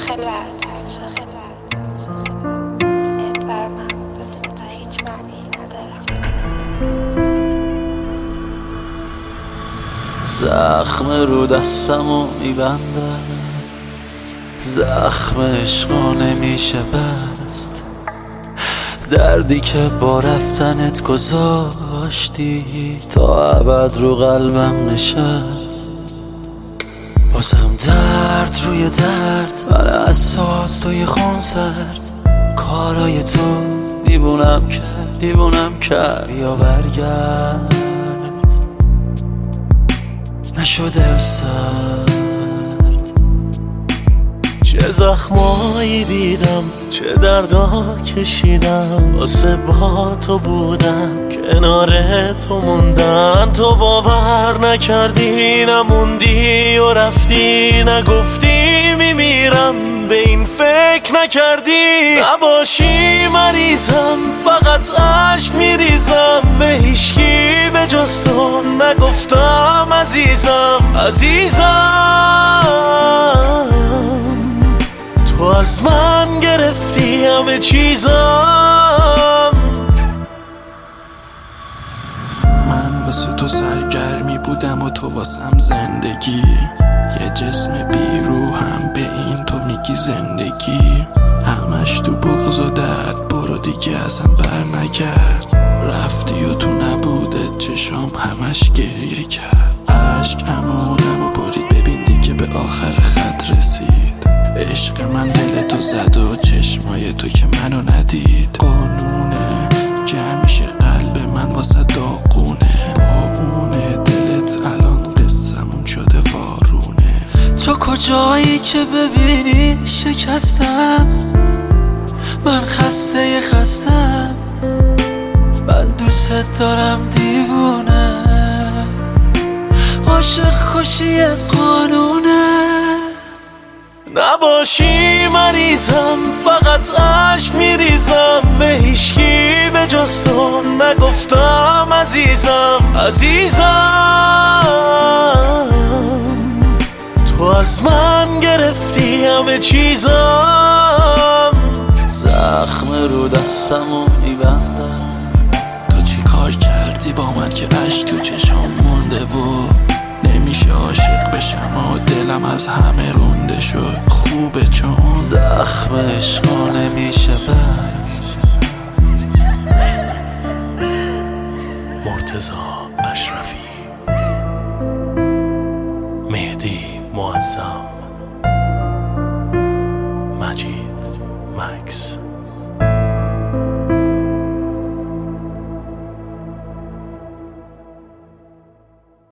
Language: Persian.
خیلی برات تنگ بر من بدون تو هیچ معنی ندارم. زخم رو دستمو میبنده، زخم عشقا نمیشه بست، دردی که با رفتنت گذاشتی تا ابد رو قلبم نشست. بازم درد روی درد، من اساس توی خون سرد، کارای تو دیوونم کرد. یا برگرد نشو دل سرد. چه زخمایی دیدم، چه دردا کشیدم، واسه با تو بودم، کنار تو موندن. تو باور نکردی، نموندی و رفتی، نگفتی میمیرم، به این فکر نکردی. نباشی مریضم، فقط عشق میریزم، به هیچکی به جز تو نگفتم عزیزم. تو از من گرفتی همه چیزم. من واسه تو سرگرمی بودم و تو واسم زندگی، یه جسم بیروحم، به این تو میگی زندگی. همش تو بغض و درد، برو دیگه ازم بر نگرد. رفتی و تو نبوده چشام همش گریه کرد. عشق عمودم و برید، ببین دیگه به آخر خط رسید. عشق من دل تو زد و چشمای تو که منو ندید. قانونه که همیشه قلب من واسه داغونه، با اونه دلت الان قصمون شده وارونه. تو کجایی که ببینی شکستم، من خستم، من دوست دارم دیوونه. عاشق کشی قانونه. نباشی مریضم، فقط عشق میریزم، به هیچکی به جز تو نگفتم عزیزم. تو از من گرفتی همه چیزم. زخم رو دستمو میبندم. تو چی کار کردی با من که عشق تو چشام مونده و نمیشه عاشق بشم و دلم از همه رونده شد. خوبه چون زخم عشقا نمیشه بست. مرتضی اشرفی، مهدی معظم، مجید مکس.